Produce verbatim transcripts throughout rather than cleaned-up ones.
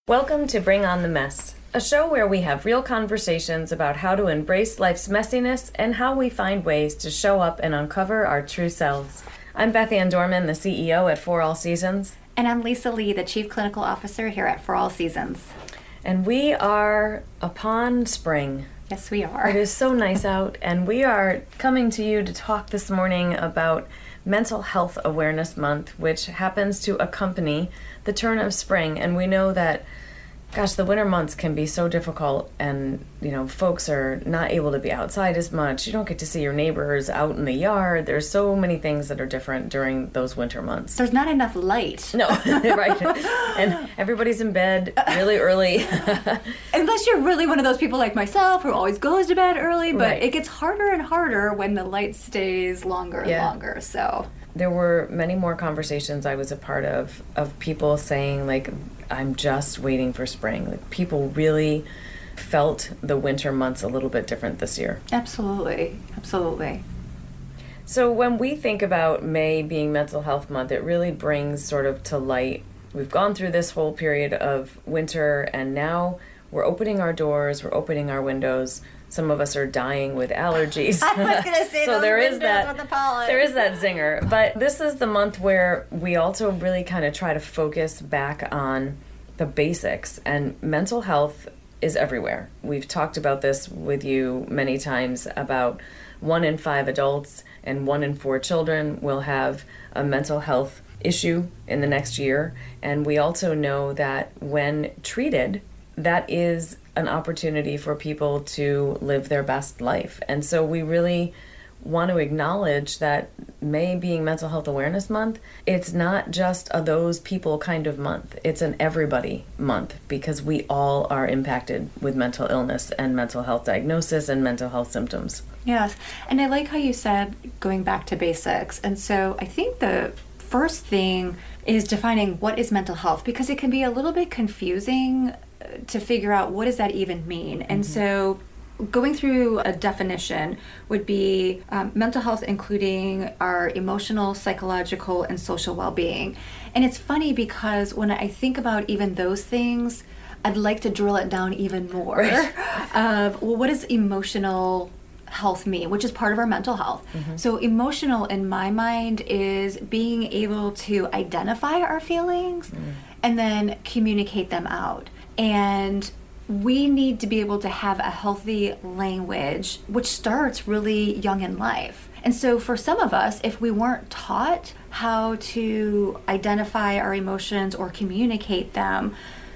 Welcome to Bring On the Mess, a show where we have real conversations about how to embrace life's messiness and how we find ways to show up and uncover our true selves. I'm Beth Ann Dorman, the C E O at For All Seasons. And I'm Lisa Lee, the Chief Clinical Officer here at For All Seasons. And we are upon spring. Yes, we are. It is so nice out, and we are coming to you to talk this morning about Mental Health Awareness Month, which happens to accompany the turn of spring. And we know that, gosh, the winter months can be so difficult, and, you know, folks are not able to be outside as much. You don't get to see your neighbors out in the yard. There's so many things that are different during those winter months. There's not enough light. No, right. And everybody's in bed really early. Unless you're really one of those people like myself who always goes to bed early, but Right. it gets harder and harder when the light stays longer and Yeah. longer, so... There were many more conversations I was a part of, of people saying, like, I'm just waiting for spring. Like, people really felt the winter months a little bit different this year. Absolutely, absolutely. So when we think about May being Mental Health Month, it really brings sort of to light, we've gone through this whole period of winter, and now we're opening our doors, we're opening our windows. Some of us are dying with allergies. I was going to say so those there is windows that, with the pollen. There is that zinger. But this is the month where we also really kind of try to focus back on the basics. And mental health is everywhere. We've talked about this with you many times about one in five adults and one in four children will have a mental health issue in the next year. And we also know that when treated, that is an opportunity for people to live their best life. And so we really want to acknowledge that May being Mental Health Awareness Month, it's not just a those people kind of month. It's an everybody month because we all are impacted with mental illness and mental health diagnosis and mental health symptoms. Yes, and I like how you said going back to basics. And so I think the first thing is defining what is mental health, because it can be a little bit confusing to figure out what does that even mean. Mm-hmm. And so going through a definition would be um, mental health including our emotional, psychological, and social well-being. And it's funny because when I think about even those things, I'd like to drill it down even more. Right. Of, well, what does emotional health mean, which is part of our mental health. Mm-hmm. So emotional in my mind is being able to identify our feelings mm. and then communicate them out. And we need to be able to have a healthy language, which starts really young in life. And so for some of us, if we weren't taught how to identify our emotions or communicate them,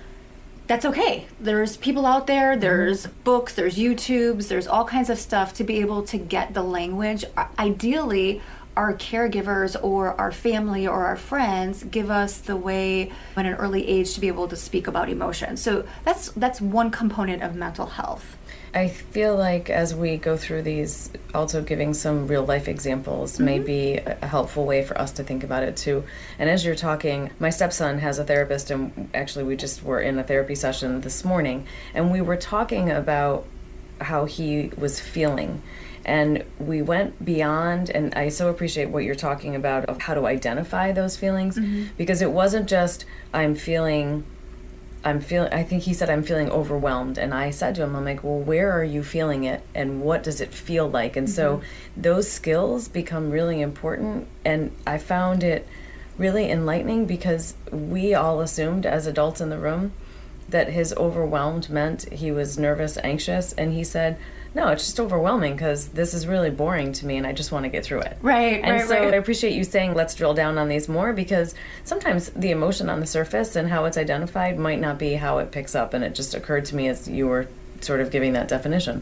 that's okay. There's people out there, there's mm-hmm. books, there's YouTubes, there's all kinds of stuff to be able to get the language. Ideally, our caregivers or our family or our friends give us the way at an early age to be able to speak about emotions. So that's that's one component of mental health. I feel like as we go through these, also giving some real life examples mm-hmm. may be a helpful way for us to think about it too. And as you're talking, my stepson has a therapist, and actually we just were in a therapy session this morning, and we were talking about how he was feeling. And we went beyond, and I so appreciate what you're talking about of how to identify those feelings, mm-hmm. because it wasn't just, I'm feeling, I'm feeling, I think he said, I'm feeling overwhelmed. And I said to him, I'm like, well, where are you feeling it? And what does it feel like? And mm-hmm. so those skills become really important. And I found it really enlightening because we all assumed as adults in the room that his overwhelmed meant he was nervous, anxious. And he said, no, it's just overwhelming because this is really boring to me and I just want to get through it. Right, and right, so right. I appreciate you saying let's drill down on these more, because sometimes the emotion on the surface and how it's identified might not be how it picks up. And it just occurred to me as you were sort of giving that definition.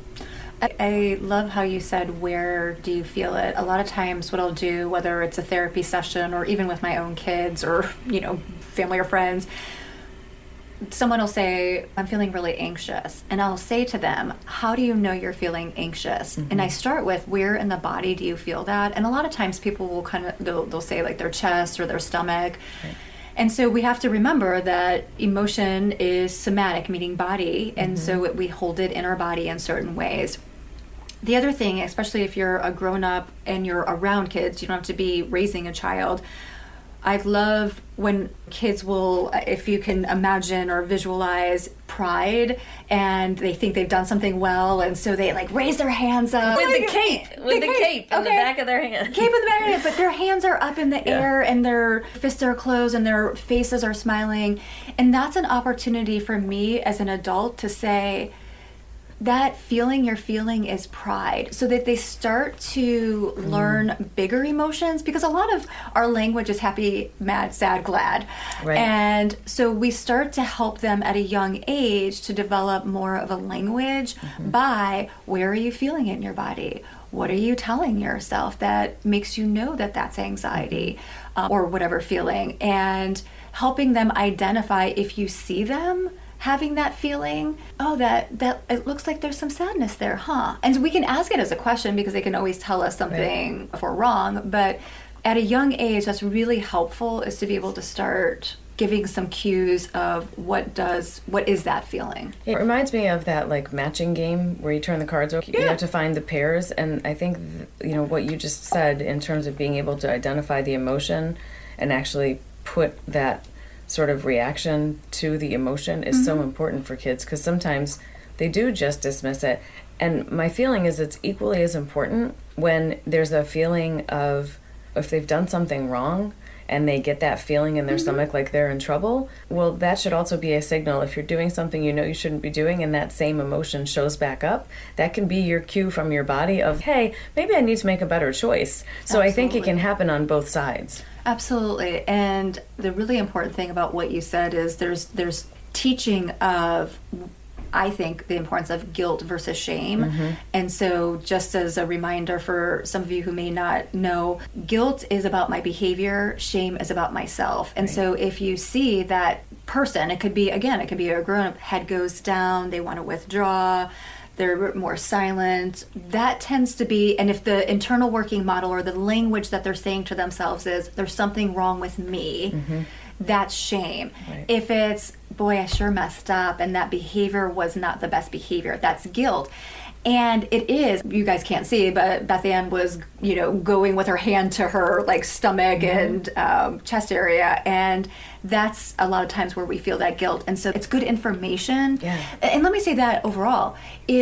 I love how you said, where do you feel it? A lot of times what I'll do, whether it's a therapy session or even with my own kids or, you know, family or friends, someone will say, I'm feeling really anxious. And I'll say to them, how do you know you're feeling anxious? Mm-hmm. And I start with, where in the body do you feel that? And a lot of times people will kind of, they'll, they'll say like their chest or their stomach. Right. And so we have to remember that emotion is somatic, meaning body. And mm-hmm. so it, we hold it in our body in certain ways. The other thing, especially if you're a grown-up and you're around kids, you don't have to be raising a child. I love when kids will, if you can imagine or visualize pride, and they think they've done something well, and so they like raise their hands up. With the cape, with the cape in the back of their hand. Cape in the back of their hand, but their hands are up in the Yeah. air, and their fists are closed, and their faces are smiling. And that's an opportunity for me as an adult to say, that feeling you're feeling is pride, so that they start to learn mm. bigger emotions, because a lot of our language is happy, mad, sad, glad. Right. And so we start to help them at a young age to develop more of a language mm-hmm. by, where are you feeling it in your body? What are you telling yourself that makes you know that that's anxiety um, or whatever feeling? And helping them identify, if you see them having that feeling, oh, that that it looks like there's some sadness there, huh? And we can ask it as a question, because they can always tell us something right. if we're wrong. But at a young age, that's really helpful, is to be able to start giving some cues of what does what is that feeling. It reminds me of that like matching game where you turn the cards over. Yeah. You have to find the pairs, and I think th- you know what you just said in terms of being able to identify the emotion and actually put that sort of reaction to the emotion is mm-hmm. so important for kids, because sometimes they do just dismiss it. And my feeling is it's equally as important when there's a feeling of, if they've done something wrong and they get that feeling in their mm-hmm. stomach like they're in trouble, well, that should also be a signal. If you're doing something you know you shouldn't be doing and that same emotion shows back up, that can be your cue from your body of, hey, maybe I need to make a better choice. So Absolutely. I think it can happen on both sides. Absolutely. And the really important thing about what you said is there's there's teaching of, I think, the importance of guilt versus shame. Mm-hmm. And so just as a reminder for some of you who may not know, guilt is about my behavior, shame is about myself. And right. so if you see that person, it could be, again, it could be a grown-up, head goes down, they want to withdraw, they're more silent, that tends to be, and if the internal working model or the language that they're saying to themselves is, there's something wrong with me, mm-hmm. that's shame. Right. If it's, boy, I sure messed up and that behavior was not the best behavior, that's guilt. And it is, you guys can't see, but Beth Ann was, you know, going with her hand to her like stomach mm-hmm. and um, chest area. And that's a lot of times where we feel that guilt. And so it's good information. Yeah. And let me say that overall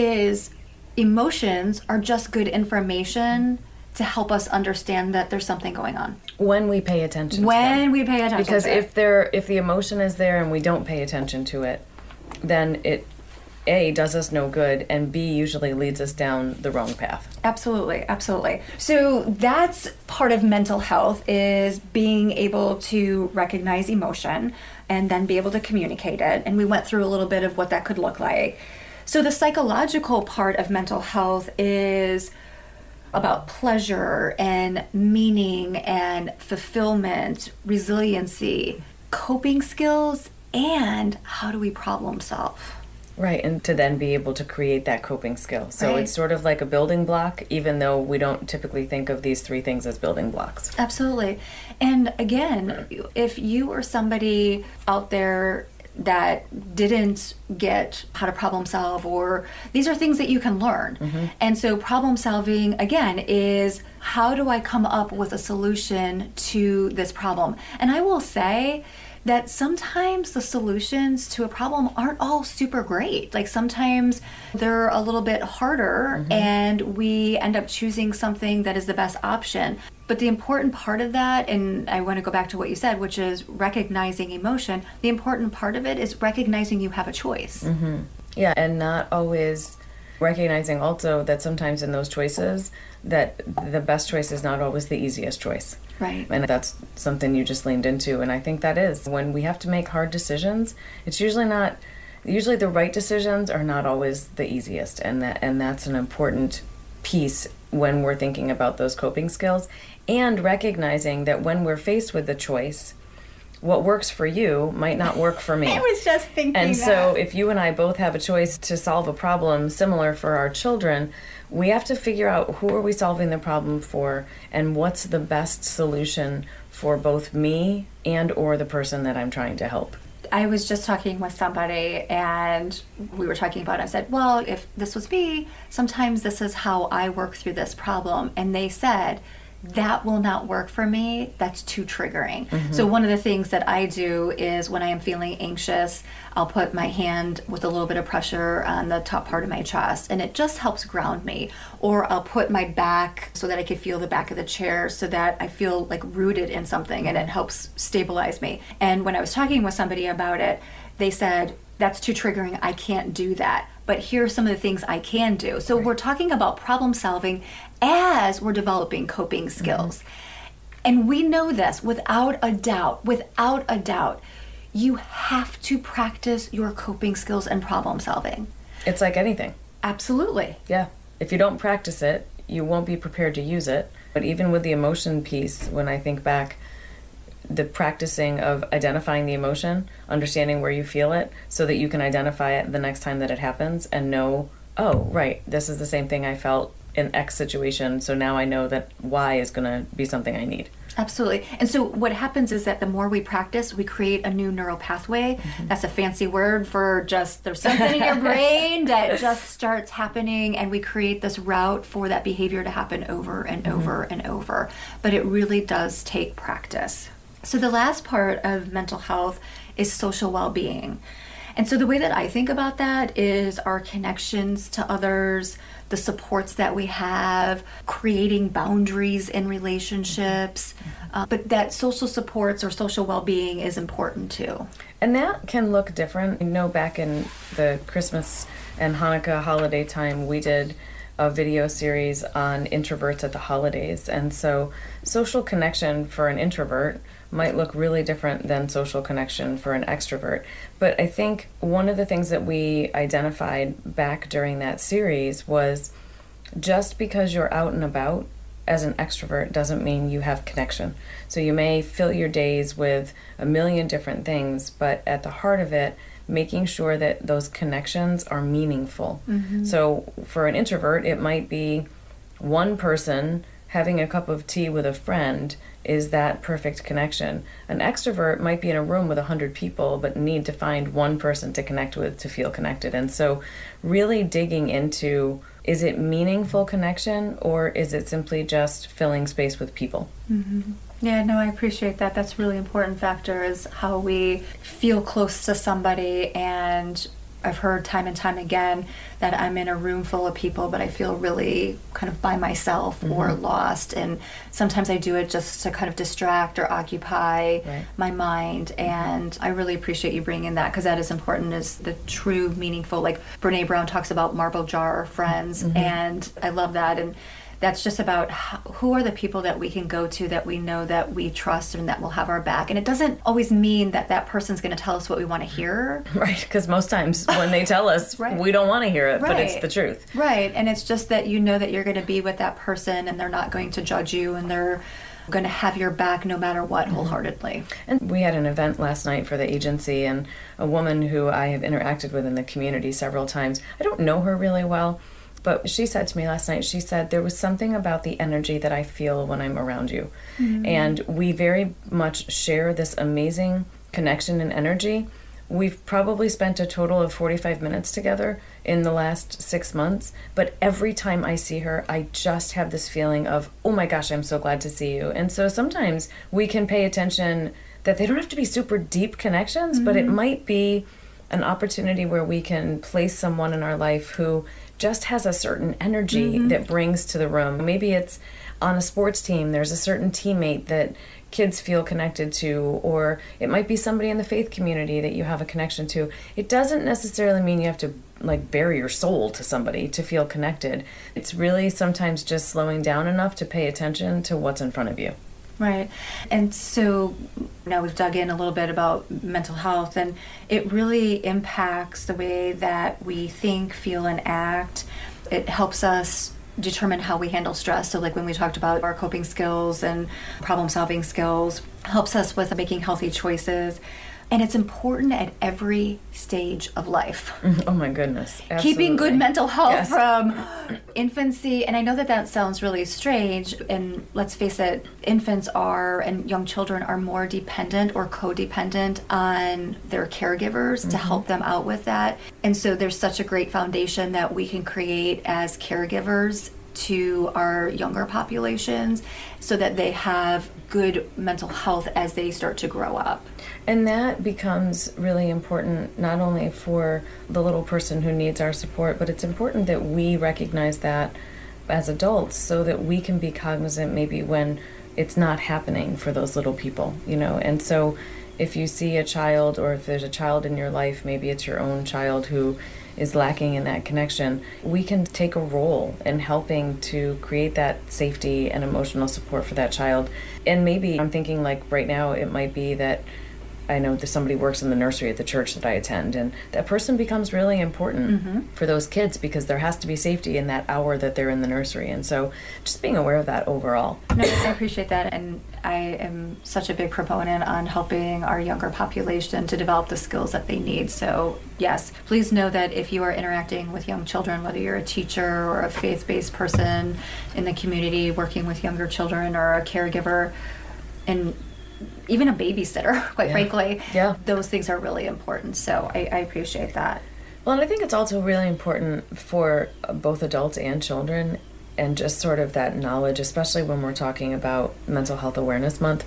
is emotions are just good information to help us understand that there's something going on. When we pay attention when to them. we pay attention because to it. Because if there, if the emotion is there and we don't pay attention to it, then it, A, does us no good, and B, usually leads us down the wrong path. Absolutely, absolutely. So that's part of mental health, is being able to recognize emotion and then be able to communicate it. And we went through a little bit of what that could look like. So the psychological part of mental health is about pleasure and meaning and fulfillment, resiliency, coping skills, and how do we problem solve. Right, and to then be able to create that coping skill. So right. It's sort of like a building block, even though we don't typically think of these three things as building blocks. Absolutely. And again, if you are somebody out there that didn't get how to problem solve, or these are things that you can learn. Mm-hmm. And so problem solving, again, is how do I come up with a solution to this problem? And I will say that sometimes the solutions to a problem aren't all super great. Like sometimes they're a little bit harder mm-hmm. and we end up choosing something that is the best option. But the important part of that, and I want to go back to what you said, which is recognizing emotion, the important part of it is recognizing you have a choice. Mm-hmm. Yeah, and not always recognizing also that sometimes in those choices that the best choice is not always the easiest choice. Right. And that's something you just leaned into. And I think that is, when we have to make hard decisions, it's usually not, usually the right decisions are not always the easiest. And that, and that's an important piece when we're thinking about those coping skills, and recognizing that when we're faced with the choice, what works for you might not work for me. I was just thinking And that. so if you and I both have a choice to solve a problem similar for our children, we have to figure out who are we solving the problem for and what's the best solution for both me and or the person that I'm trying to help. I was just talking with somebody and we were talking about it. I said, well, if this was me, sometimes this is how I work through this problem. And they said, that will not work for me. That's too triggering. Mm-hmm. So one of the things that I do is when I am feeling anxious, I'll put my hand with a little bit of pressure on the top part of my chest, and it just helps ground me. Or I'll put my back so that I can feel the back of the chair so that I feel like rooted in something, and it helps stabilize me. And when I was talking with somebody about it, they said, that's too triggering, I can't do that. But here are some of the things I can do. So right. We're talking about problem solving as we're developing coping skills. Mm-hmm. And we know this without a doubt, without a doubt, you have to practice your coping skills and problem solving. It's like anything. Absolutely. Yeah. If you don't practice it, you won't be prepared to use it. But even with the emotion piece, when I think back, the practicing of identifying the emotion, understanding where you feel it so that you can identify it the next time that it happens and know, oh, right, this is the same thing I felt in X situation, so now I know that Y is going to be something I need. Absolutely. And so what happens is that the more we practice, we create a new neural pathway. Mm-hmm. That's a fancy word for just there's something in your brain that just starts happening, and we create this route for that behavior to happen over and mm-hmm. over and over. But it really does take practice. So the last part of mental health is social well-being. And so the way that I think about that is our connections to others, the supports that we have, creating boundaries in relationships, uh, but that social supports or social well-being is important too. And that can look different. You know, back in the Christmas and Hanukkah holiday time, we did a video series on introverts at the holidays. And so social connection for an introvert might look really different than social connection for an extrovert. But I think one of the things that we identified back during that series was just because you're out and about as an extrovert doesn't mean you have connection. So you may fill your days with a million different things, but at the heart of it, making sure that those connections are meaningful. Mm-hmm. So for an introvert, it might be one person having a cup of tea with a friend is that perfect connection. An extrovert might be in a room with a hundred people but need to find one person to connect with to feel connected. And so really digging into, is it meaningful connection or is it simply just filling space with people? Mm-hmm. Yeah, no, I appreciate that. That's a really important factor, is how we feel close to somebody. And I've heard time and time again that I'm in a room full of people, but I feel really kind of by myself mm-hmm. or lost. And sometimes I do it just to kind of distract or occupy right. my mind. Mm-hmm. And I really appreciate you bringing that, because that is important, is the true, meaningful, like Brene Brown talks about marble jar friends. Mm-hmm. And I love that. And that's just about how, who are the people that we can go to that we know that we trust and that will have our back. And it doesn't always mean that that person's going to tell us what we want to hear. Right, because most times when they tell us, right. we don't want to hear it, right. but it's the truth. Right, and it's just that you know that you're going to be with that person and they're not going to judge you and they're going to have your back no matter what, wholeheartedly. And we had an event last night for the agency, and a woman who I have interacted with in the community several times, I don't know her really well, but she said to me last night, she said, there was something about the energy that I feel when I'm around you. Mm-hmm. And we very much share this amazing connection and energy. We've probably spent a total of forty-five minutes together in the last six months. But every time I see her, I just have this feeling of, oh my gosh, I'm so glad to see you. And so sometimes we can pay attention that they don't have to be super deep connections, mm-hmm. but it might be an opportunity where we can place someone in our life who just has a certain energy mm-hmm. that brings to the room. Maybe it's on a sports team, there's a certain teammate that kids feel connected to, or it might be somebody in the faith community that you have a connection to. It doesn't necessarily mean you have to like bare your soul to somebody to feel connected. It's really sometimes just slowing down enough to pay attention to what's in front of you. Right. And so now we've dug in a little bit about mental health, and it really impacts the way that we think, feel, and act. It helps us determine how we handle stress. So like when we talked about our coping skills and problem solving skills, helps us with making healthy choices. And it's important at every stage of life. Oh my goodness. Absolutely. Keeping good mental health yes. from infancy. And I know that that sounds really strange. And let's face it, infants are, and young children are more dependent or codependent on their caregivers mm-hmm. to help them out with that. And so there's such a great foundation that we can create as caregivers to our younger populations so that they have good mental health as they start to grow up. And that becomes really important not only for the little person who needs our support, but it's important that we recognize that as adults so that we can be cognizant maybe when it's not happening for those little people, you know. And so if you see a child, or if there's a child in your life, maybe it's your own child who is lacking in that connection, we can take a role in helping to create that safety and emotional support for that child. And maybe I'm thinking, like, right now it might be that I know that somebody works in the nursery at the church that I attend, and that person becomes really important mm-hmm. for those kids because there has to be safety in that hour that they're in the nursery. And so just being aware of that overall. No, I appreciate that, and I am such a big proponent on helping our younger population to develop the skills that they need. So yes, please know that if you are interacting with young children, whether you're a teacher or a faith-based person in the community working with younger children or a caregiver, and even a babysitter, quite yeah. frankly, yeah. those things are really important. So I, I appreciate that. Well, and I think it's also really important for both adults and children, and just sort of that knowledge, especially when we're talking about Mental Health Awareness Month,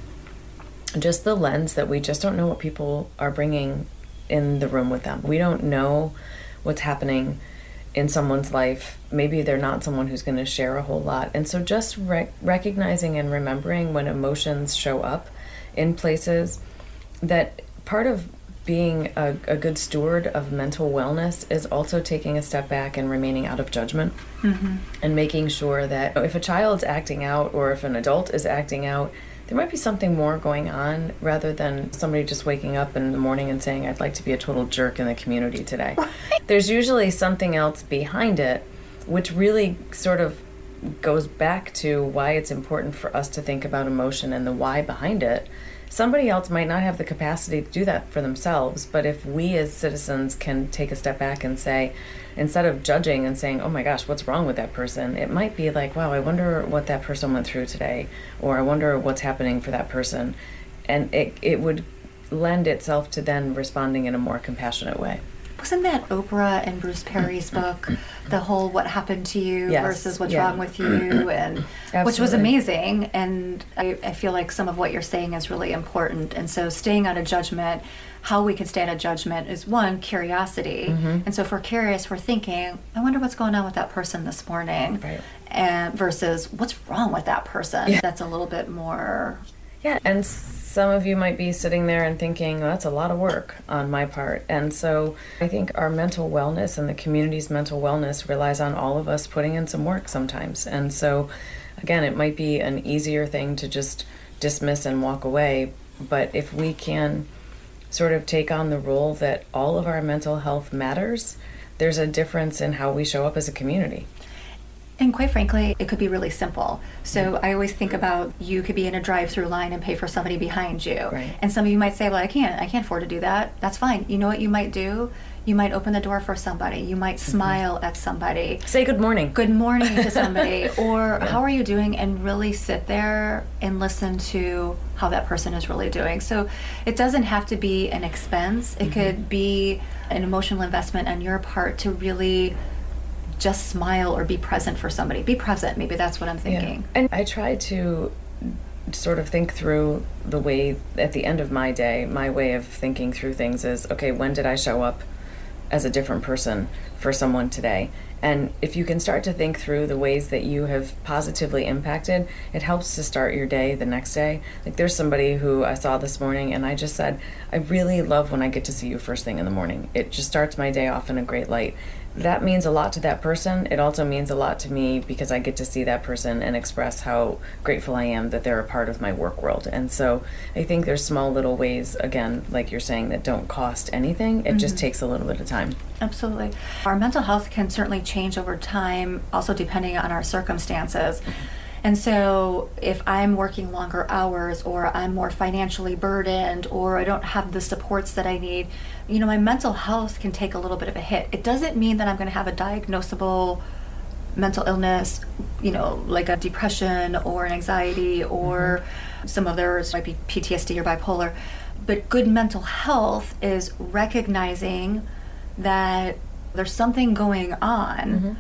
just the lens that we just don't know what people are bringing in the room with them. We don't know what's happening in someone's life. Maybe they're not someone who's going to share a whole lot. And so just rec- recognizing and remembering when emotions show up in places, that part of being a, a good steward of mental wellness is also taking a step back and remaining out of judgment mm-hmm. and making sure that if a child's acting out or if an adult is acting out, there might be something more going on rather than somebody just waking up in the morning and saying, I'd like to be a total jerk in the community today. There's usually something else behind it, which really sort of goes back to why it's important for us to think about emotion and the why behind it. Somebody else might not have the capacity to do that for themselves, but if we as citizens can take a step back and say, instead of judging and saying, oh my gosh, what's wrong with that person? It might be like, wow, I wonder what that person went through today, or I wonder what's happening for that person. And it it would lend itself to then responding in a more compassionate way. Wasn't that Oprah and Bruce Perry's book, the whole what happened to you yes. versus what's yeah. wrong with you, and which was amazing. And I, I feel like some of what you're saying is really important. And so staying out of judgment, how we can stay out of judgment is, one, curiosity. Mm-hmm. And so if we're curious, we're thinking, I wonder what's going on with that person this morning, right. and versus what's wrong with that person. Yeah. That's a little bit more... Yeah, and some of you might be sitting there and thinking, well, that's a lot of work on my part. And so I think our mental wellness and the community's mental wellness relies on all of us putting in some work sometimes. And so, again, it might be an easier thing to just dismiss and walk away. But if we can sort of take on the role that all of our mental health matters, there's a difference in how we show up as a community. And quite frankly, it could be really simple. So I always think about, you could be in a drive-through line and pay for somebody behind you. Right. And some of you might say, well, I can't. I can't afford to do that. That's fine. You know what you might do? You might open the door for somebody. You might smile mm-hmm. at somebody. Say good morning. Good morning to somebody. Or yeah. how are you doing? And really sit there and listen to how that person is really doing. So it doesn't have to be an expense. It mm-hmm. could be an emotional investment on your part to really just smile or be present for somebody. Be present. Maybe that's what I'm thinking. Yeah. And I try to sort of think through the way, at the end of my day, my way of thinking through things is, okay, when did I show up as a different person for someone today? And if you can start to think through the ways that you have positively impacted, it helps to start your day the next day. Like, there's somebody who I saw this morning and I just said, I really love when I get to see you first thing in the morning. It just starts my day off in a great light. That means a lot to that person. It also means a lot to me because I get to see that person and express how grateful I am that they're a part of my work world. And so I think there's small little ways, again, like you're saying, that don't cost anything. It mm-hmm. just takes a little bit of time. Absolutely. Our mental health can certainly change over time, also depending on our circumstances. And so if I'm working longer hours, or I'm more financially burdened, or I don't have the supports that I need, you know, my mental health can take a little bit of a hit. It doesn't mean that I'm going to have a diagnosable mental illness, you know, like a depression or an anxiety, or mm-hmm. some others might be P T S D or bipolar. But good mental health is recognizing that there's something going on mm-hmm.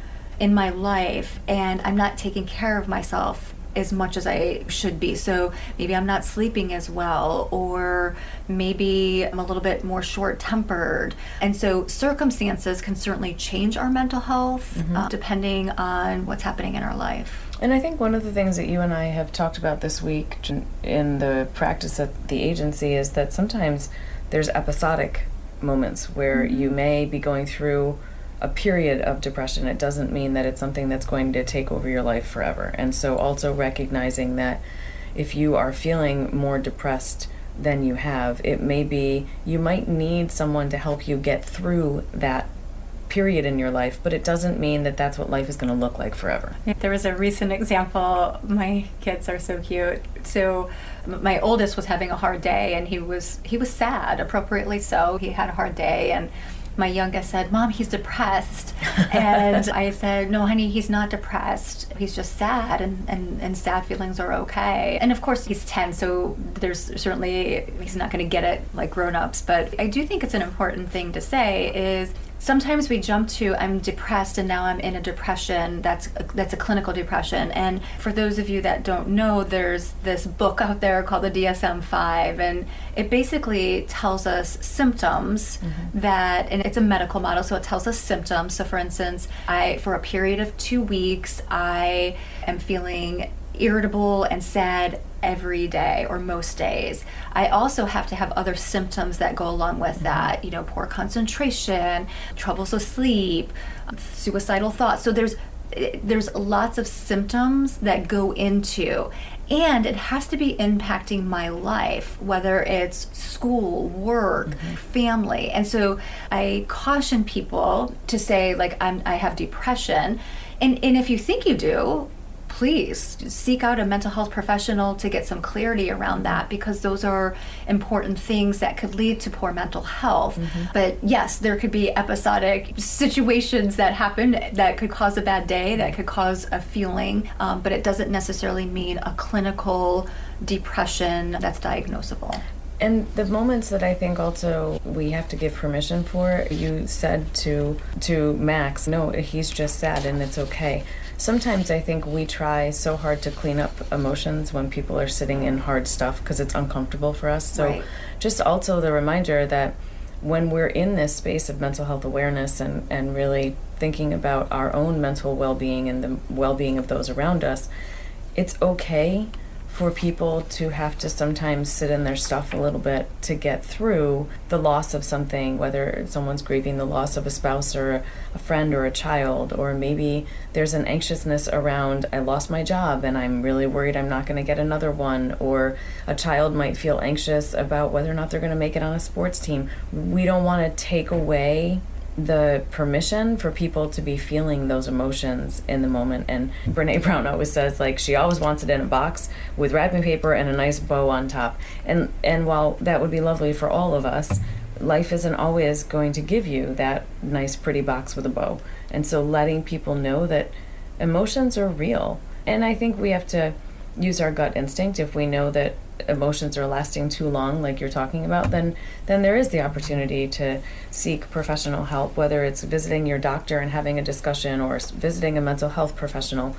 in my life and I'm not taking care of myself as much as I should be. So maybe I'm not sleeping as well, or maybe I'm a little bit more short-tempered. And so circumstances can certainly change our mental health mm-hmm. uh, depending on what's happening in our life. And I think one of the things that you and I have talked about this week in the practice at the agency is that sometimes there's episodic moments where mm-hmm. you may be going through a period of depression. It doesn't mean that it's something that's going to take over your life forever. And so also recognizing that if you are feeling more depressed than you have, it may be you might need someone to help you get through that period in your life, but it doesn't mean that that's what life is going to look like forever. There was a recent example. My kids are so cute. So my oldest was having a hard day, and he was he was sad, appropriately so. He had a hard day, and my youngest said, "Mom, he's depressed." And I said, "No, honey, he's not depressed. He's just sad, and, and, and sad feelings are okay." And of course, he's ten, so there's certainly, he's not going to get it like grown-ups. But I do think it's an important thing to say is sometimes we jump to, I'm depressed and now I'm in a depression. That's a, that's a clinical depression. And for those of you that don't know, there's this book out there called the D S M five, and it basically tells us symptoms mm-hmm. that, and it's a medical model, so it tells us symptoms. So for instance, I, for a period of two weeks, I am feeling irritable and sad every day or most days. I also have to have other symptoms that go along with that, you know, poor concentration, troubles with sleep, suicidal thoughts. So there's there's lots of symptoms that go into, and it has to be impacting my life, whether it's school, work, mm-hmm. family. And so I caution people to say, like, I'm, I have depression. And, and if you think you do, please seek out a mental health professional to get some clarity around that, because those are important things that could lead to poor mental health. Mm-hmm. But yes, there could be episodic situations that happen that could cause a bad day, that could cause a feeling, um, but it doesn't necessarily mean a clinical depression that's diagnosable. And the moments that I think also we have to give permission for, you said to to Max, no, he's just sad and it's okay. Sometimes I think we try so hard to clean up emotions when people are sitting in hard stuff because it's uncomfortable for us. So right. Just also the reminder that when we're in this space of mental health awareness and, and really thinking about our own mental well-being and the well-being of those around us, it's okay for people to have to sometimes sit in their stuff a little bit to get through the loss of something, whether someone's grieving the loss of a spouse or a friend or a child, or maybe there's an anxiousness around, I lost my job and I'm really worried I'm not going to get another one, or a child might feel anxious about whether or not they're going to make it on a sports team. We don't want to take away the permission for people to be feeling those emotions in the moment. And Brene Brown always says, like, she always wants it in a box with wrapping paper and a nice bow on top. And and while that would be lovely for all of us, life isn't always going to give you that nice pretty box with a bow. And so letting people know that emotions are real. And I think we have to use our gut instinct. If we know that emotions are lasting too long, like you're talking about, then then there is the opportunity to seek professional help, whether it's visiting your doctor and having a discussion or visiting a mental health professional,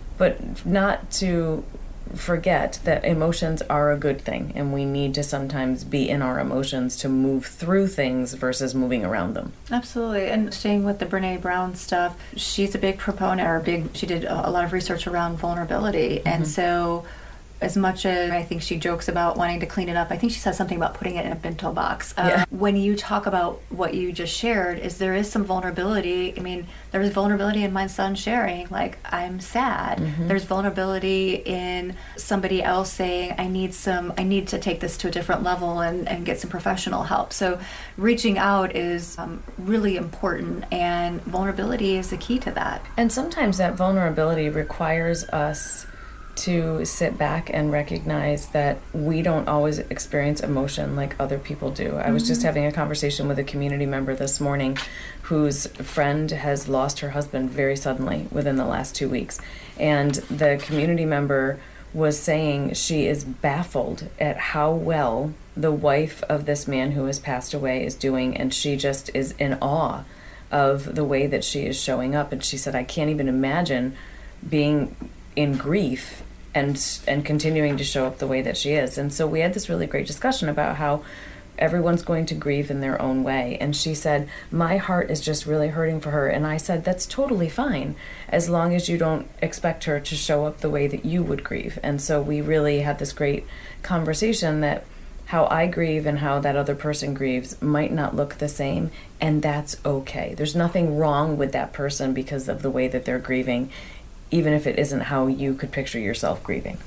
but not to forget that emotions are a good thing, and we need to sometimes be in our emotions to move through things versus moving around them. Absolutely. And staying with the Brene Brown stuff, she's a big proponent, or big, she did a lot of research around vulnerability. Mm-hmm. And so as much as I think she jokes about wanting to clean it up, I think she says something about putting it in a bento box. Yeah. Um, when you talk about what you just shared, is there is some vulnerability. I mean, there was vulnerability in my son sharing, like, I'm sad. Mm-hmm. There's vulnerability in somebody else saying, I need some, I need to take this to a different level and, and get some professional help. So reaching out is um, really important, and vulnerability is the key to that. And sometimes that vulnerability requires us to sit back and recognize that we don't always experience emotion like other people do. I mm-hmm. was just having a conversation with a community member this morning whose friend has lost her husband very suddenly within the last two weeks. And the community member was saying she is baffled at how well the wife of this man who has passed away is doing, and she just is in awe of the way that she is showing up. And she said, I can't even imagine being in grief and and continuing to show up the way that she is. And so we had this really great discussion about how everyone's going to grieve in their own way. And she said, my heart is just really hurting for her. And I said, that's totally fine, as long as you don't expect her to show up the way that you would grieve. And so we really had this great conversation that how I grieve and how that other person grieves might not look the same, and that's okay. There's nothing wrong with that person because of the way that they're grieving, even if it isn't how you could picture yourself grieving.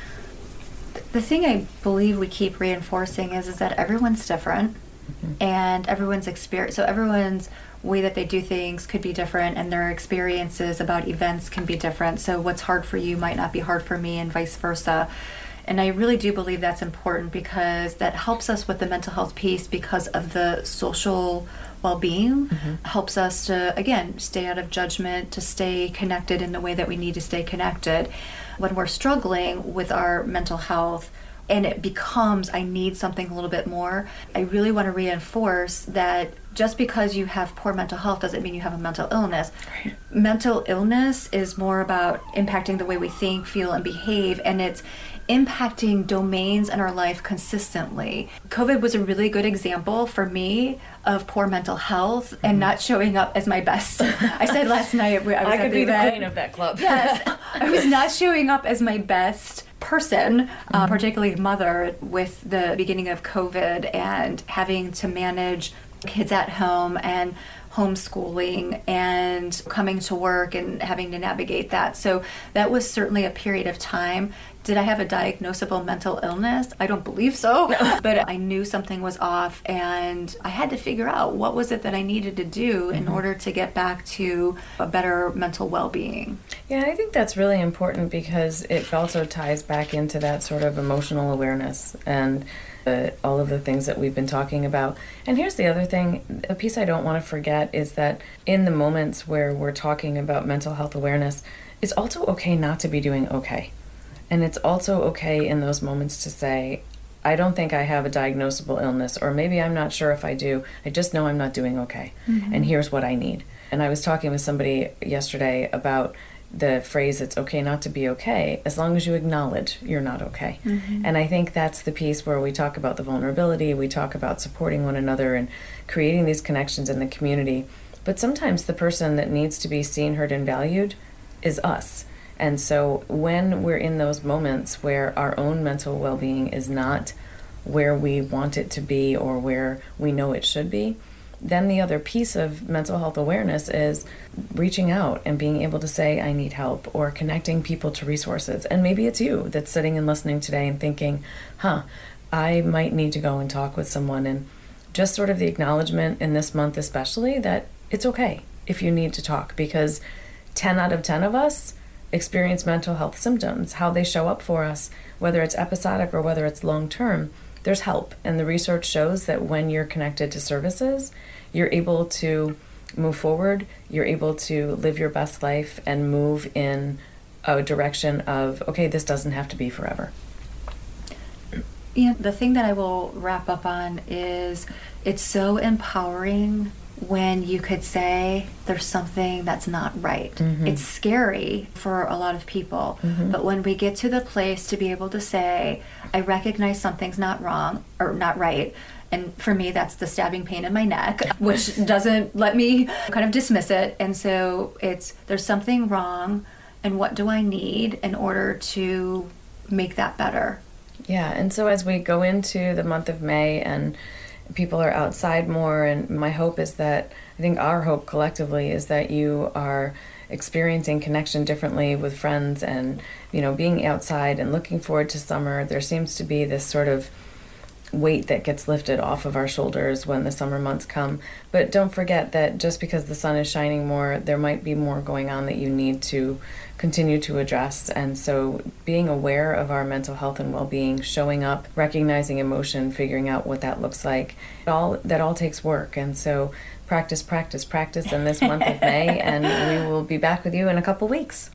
The thing I believe we keep reinforcing is, is that everyone's different, mm-hmm. and everyone's experience, so everyone's way that they do things could be different, and their experiences about events can be different. So what's hard for you might not be hard for me, and vice versa. And I really do believe that's important, because that helps us with the mental health piece, because of the social well-being, mm-hmm. helps us to, again, stay out of judgment, to stay connected in the way that we need to stay connected. When we're struggling with our mental health and it becomes, I need something a little bit more, I really want to reinforce that just because you have poor mental health doesn't mean you have a mental illness. Right. Mental illness is more about impacting the way we think, feel, and behave, and it's impacting domains in our life consistently. COVID was a really good example for me of poor mental health and not showing up as my best. I said last night, I was I at could the be event. the queen of that club. Yes, I was not showing up as my best person, mm-hmm. uh, particularly mother, with the beginning of COVID and having to manage kids at home and homeschooling and coming to work and having to navigate that. So that was certainly a period of time. Did I have a diagnosable mental illness? I don't believe so, but I knew something was off, and I had to figure out what was it that I needed to do in mm-hmm. order to get back to a better mental well-being. Yeah, I think that's really important, because it also ties back into that sort of emotional awareness and uh, all of the things that we've been talking about. And here's the other thing, a piece I don't want to forget is that in the moments where we're talking about mental health awareness, it's also okay not to be doing okay. And it's also okay in those moments to say, I don't think I have a diagnosable illness, or maybe I'm not sure if I do. I just know I'm not doing okay. Mm-hmm. And here's what I need. And I was talking with somebody yesterday about the phrase, it's okay not to be okay, as long as you acknowledge you're not okay. Mm-hmm. And I think that's the piece where we talk about the vulnerability, we talk about supporting one another and creating these connections in the community. But sometimes the person that needs to be seen, heard, and valued is us. And so when we're in those moments where our own mental well-being is not where we want it to be or where we know it should be, then the other piece of mental health awareness is reaching out and being able to say, I need help, or connecting people to resources. And maybe it's you that's sitting and listening today and thinking, huh, I might need to go and talk with someone. And just sort of the acknowledgement in this month especially that it's okay if you need to talk, because ten out of ten of us experience mental health symptoms. How they show up for us, whether it's episodic or whether it's long-term, there's help. And the research shows that when you're connected to services, you're able to move forward, you're able to live your best life and move in a direction of, okay, this doesn't have to be forever. Yeah, the thing that I will wrap up on is it's so empowering when you could say there's something that's not right. Mm-hmm. It's scary for a lot of people, mm-hmm. but when we get to the place to be able to say, I recognize something's not wrong or not right, and for me that's the stabbing pain in my neck, which doesn't let me kind of dismiss it. And so it's, there's something wrong, and what do I need in order to make that better? Yeah, and so as we go into the month of May and people are outside more, and my hope is that, I think our hope collectively is that you are experiencing connection differently with friends and, you know, being outside and looking forward to summer. There seems to be this sort of weight that gets lifted off of our shoulders when the summer months come. But don't forget that just because the sun is shining more, there might be more going on that you need to continue to address. And so being aware of our mental health and well-being, showing up, recognizing emotion, figuring out what that looks like, it all that all takes work. And so practice, practice, practice in this month of May, and we will be back with you in a couple weeks.